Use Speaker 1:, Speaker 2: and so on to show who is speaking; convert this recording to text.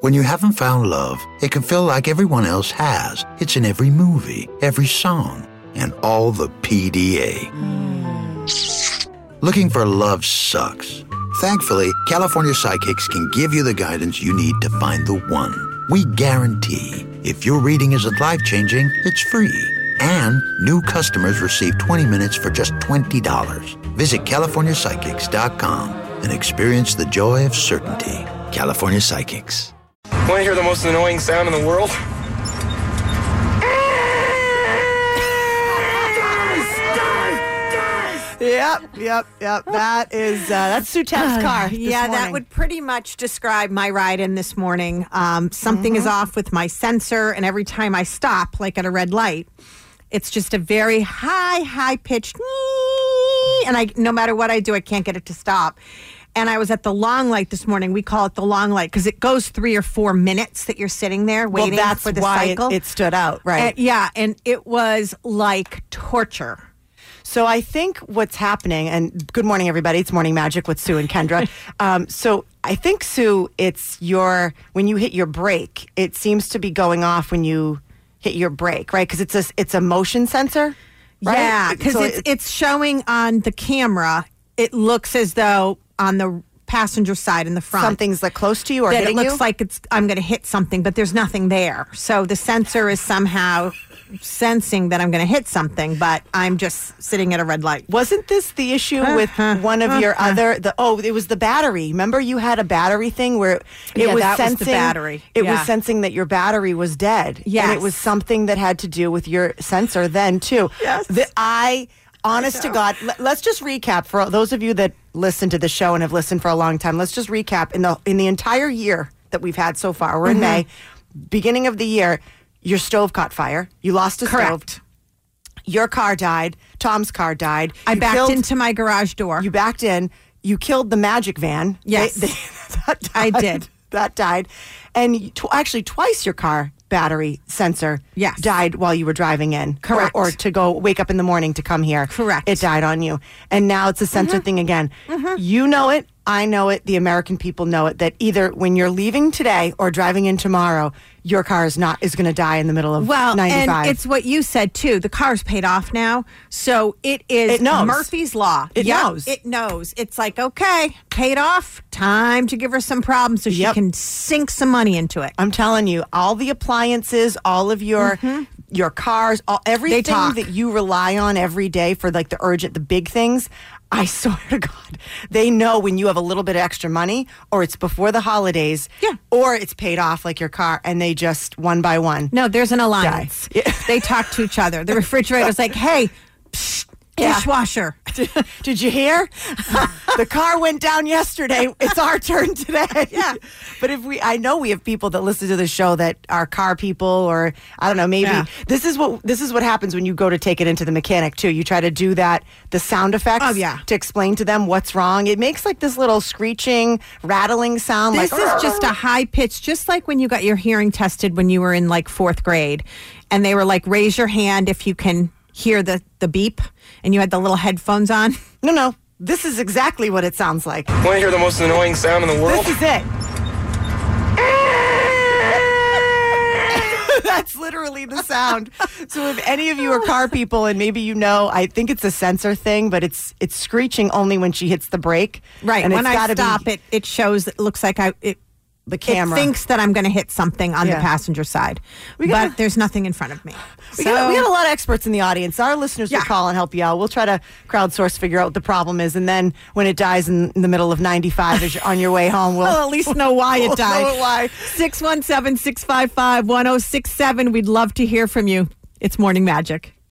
Speaker 1: When you haven't found love, it can feel like everyone else has. It's in every movie, every song, and all the PDA. Looking for love sucks. Thankfully, California Psychics can give you the guidance you need to find the one. We guarantee if your reading isn't life-changing, it's free. And new customers receive 20 minutes for just $20. Visit CaliforniaPsychics.com and experience the joy of certainty. California Psychics.
Speaker 2: Want to hear the most annoying sound in the world?
Speaker 3: Yep. That's Sue Temp's car.
Speaker 4: Yeah, that would pretty much describe my ride in this morning. Something is off with my sensor, and every time I stop, like at a red light, it's just a very high-pitched, and no matter what I do, I can't get it to stop. And I was at the long light this morning. We call it the long light because it goes 3 or 4 minutes that you're sitting there waiting for the cycle.
Speaker 3: It stood out, right?
Speaker 4: And it was like torture.
Speaker 3: So I think what's happening, and good morning, everybody. It's Morning Magic with Sue and Kendra. So I think, Sue, it's when you hit your brake, it seems to be going off when you hit your brake, right? Because it's a motion sensor, right?
Speaker 4: Yeah, because it's showing on the camera. It looks as though on the passenger side in the front,
Speaker 3: something's like close to you or hitting you.
Speaker 4: It looks like I'm going to hit something, but there's nothing there. So the sensor is somehow sensing that I'm going to hit something, but I'm just sitting at a red light.
Speaker 3: Wasn't this the issue with one of your other? It was the battery. Remember, you had a battery thing where it was
Speaker 4: that
Speaker 3: sensing
Speaker 4: was the battery.
Speaker 3: It was sensing that your battery was dead.
Speaker 4: Yes.
Speaker 3: And it was something that had to do with your sensor then too.
Speaker 4: Yes.
Speaker 3: Honest to God, let's just recap for those of you that listen to the show and have listened for a long time. Let's just recap in the entire year that we've had so far. We're in May, beginning of the year. Your stove caught fire. You lost a stove. Your car died. Tom's car died.
Speaker 4: I backed into my garage door.
Speaker 3: You backed in. You killed the Magic Van.
Speaker 4: Yes, I did.
Speaker 3: That died, and actually twice your car battery sensor died while you were driving in.
Speaker 4: Correct.
Speaker 3: Or to go wake up in the morning to come here.
Speaker 4: Correct.
Speaker 3: It died on you. And now it's a sensor thing again. You know it. I know it. The American people know it. That either when you're leaving today or driving in tomorrow, your car is going to die in the middle of 95.
Speaker 4: And it's what you said too. The car's paid off now, so it knows. Murphy's Law.
Speaker 3: It knows.
Speaker 4: It knows. It's like, okay, paid off. Time to give her some problems so she can sink some money into it.
Speaker 3: I'm telling you, all the appliances, all of your cars, everything that you rely on every day for like the big things. I swear to God, they know when you have a little bit of extra money, or it's before the holidays, or it's paid off like your car, and they just one by one.
Speaker 4: No, there's an alliance. They talk to each other. The refrigerator's like, hey, psh, dishwasher.
Speaker 3: Did you hear? The car went down yesterday. It's our turn today.
Speaker 4: Yeah.
Speaker 3: But I know we have people that listen to the show that are car people, or I don't know, maybe this is what happens when you go to take it into the mechanic too. You try to do the sound effects to explain to them what's wrong. It makes like this little screeching, rattling sound.
Speaker 4: This is just a high pitch, just like when you got your hearing tested when you were in like 4th grade, and they were like, raise your hand if you can hear the beep, and you had the little headphones on.
Speaker 3: No. This is exactly what it sounds like.
Speaker 2: Want to hear the most annoying sound in the world?
Speaker 3: This is it. That's literally the sound. So if any of you are car people, and maybe I think it's a sensor thing, but it's screeching only when she hits the brake.
Speaker 4: Right. And when I stop, it shows. It looks like
Speaker 3: the camera.
Speaker 4: It thinks that I'm going to hit something on the passenger side, but there's nothing in front of me.
Speaker 3: We got a lot of experts in the audience. Our listeners will call and help you out. We'll try to crowdsource, figure out what the problem is, and then when it dies in the middle of 95 as you're on your way home, we'll
Speaker 4: at least know why it died.
Speaker 3: Know why.
Speaker 4: 617-655-1067. We'd love to hear from you. It's Morning Magic.